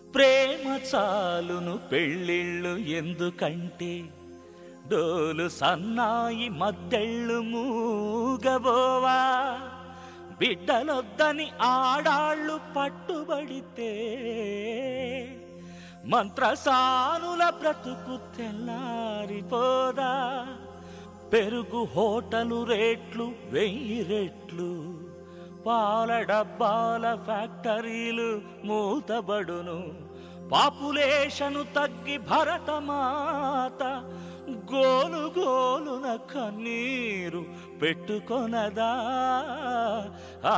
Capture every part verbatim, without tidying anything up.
ప్రేమ చాలును పెళ్ళిళ్ళు ఎందుకంటే డోలు సన్నాయి మద్దెళ్ళు మూగబోవా బిడ్డలొద్దని ఆడాళ్ళు పట్టుబడితే మంత్రసానుల బ్రతుకు తెల్లారిపోదా పెరుగు హోటలు రేట్లు వెయ్యి రెట్లు పాల డబ్బాల ఫ్యాక్టరీలు మూతబడును పాపులేషను తగ్గి భరతమాత గోలు గోలున కన్నీరు పెట్టుకొనదా ఆ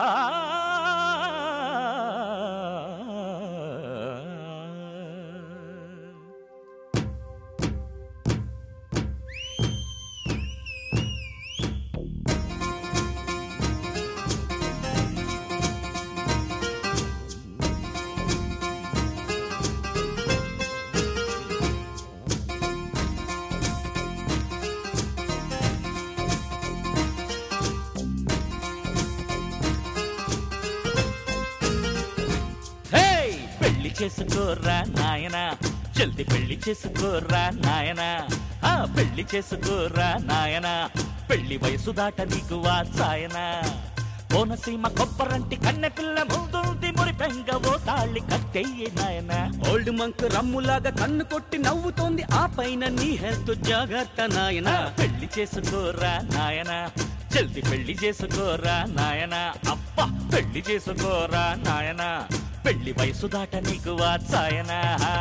చేసుకోరా నాయనా జల్ది పెళ్లి చేసుకోరా నాయనా ఆ పెళ్లి చేసుకోరా నాయనా పెళ్లి వయసు దాట నీకు వాచాయనా కోనసీమ కొబ్బరంటి కన్నె పిల్ల ముందుంది మురి పెంగవో తాళి కట్టెయ్యి నాయనా ఓల్డ్ మంక్ రమ్ములాగా కన్ను కొట్టి నవ్వుతోంది ఆ పైన నీ హెల్త్ జాగ్రత్త నాయనా పెళ్లి చేసుకోరా నాయనా జల్ది పెళ్లి చేసుకోరా నాయనా అబ్బా పెళ్లి చేసుకోరా నాయనా పెళ్లి వయసు దాట నీకు వాచాయనా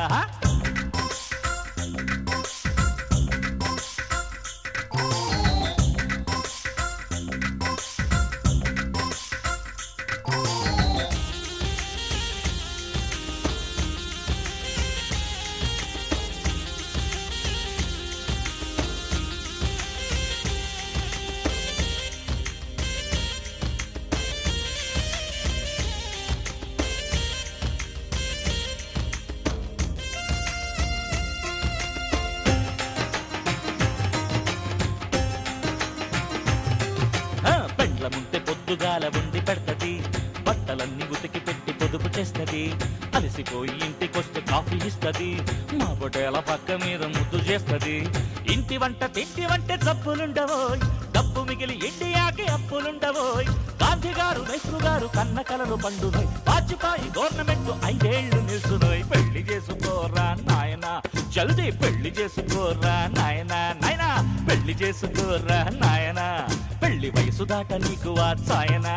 ముంటే పొద్దుగాల ఉండి పెడతది బట్టలన్నీ ఉతికి పెట్టి పొదుపు చేస్తది అలసిపోయి ఇంటికొస్తే కాఫీ ఇస్తది మా బొటేల పక్క మీద ముద్దు చేస్తది ఇంటి వంట తింటి వంటే జబ్బులుండవోయ్ డబ్బు మిగిలి ఇండియాకి అప్పులుండవోయ్ గాంధీ గారు నెహ్రూ గారు కన్న కలలు పండునోయ్ వాజ్పేయి గవర్నమెంట్ ఐదేళ్లు నిల్చునోయ్ పెళ్లి చేసుకోరా నాయనా జల్దీ పెళ్లి చేసుకోరా నాయనా నాయనా పెళ్లి చేసుకోరా నాయనా పెళ్లి వయసు దాట నీకు వాచాయనా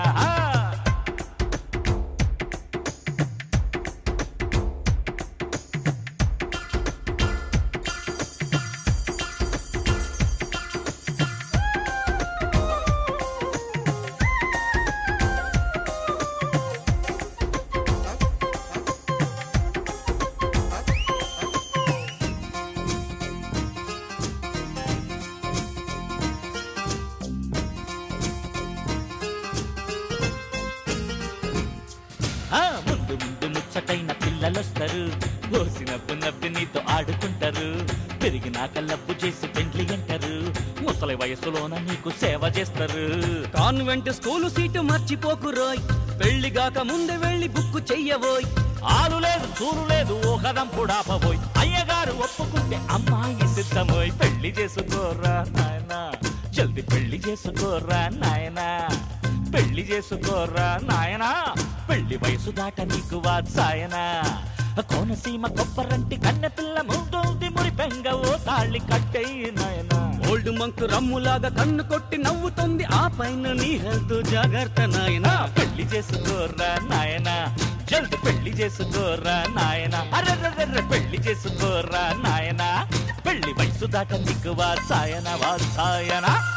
ముందు ముందు ముచ్చటైన పిల్లలొస్తారు కోసినప్పు నవ్వి నీతో ఆడుకుంటారు పెరిగినాక లబ్బు చేసి పెండ్లి అంటారు ముసలి వయసులోన నీకు సేవ చేస్తారు కాన్వెంట్ స్కూలు సీటు మర్చిపోకు రోయ్ పెళ్లిగాక ముందే వెళ్ళి బుక్కు చెయ్యబోయ్ ఆలు లేదు చూరు లేదు ఓ కదం పుడాపబోయ్ అయ్యగారు ఒప్పుకుంటే అమ్మాయి సిద్ధమోయ్ పెళ్లి చేసుకోరా నాయనా జల్ది పెళ్లి చేసుకోరా నాయనా పెళ్లి చేసుకోరా నాయనా పెళ్లి వయసు దాట నీకు వాచాయనా కోనసీమ కొబ్బరంటి కన్నె పిల్ల ముందుంది మురి పెంగవో తాళి కట్టెయ్యి నాయనా ఓల్డ్ మంక్ రమ్ములాగా కన్ను కొట్టి నవ్వుతోంది ఆ పైన నీ హెల్త్ జాగ్రత్త నాయనా పెళ్లి చేసుకోరా నాయనా జల్ది పెళ్లి చేసుకోరా నాయనా అర్రెర్రెర్రె పెళ్లి చేసుకోరా నాయనా పెళ్లి వయసు దాట నీకు వాచాయనా వాచాయనా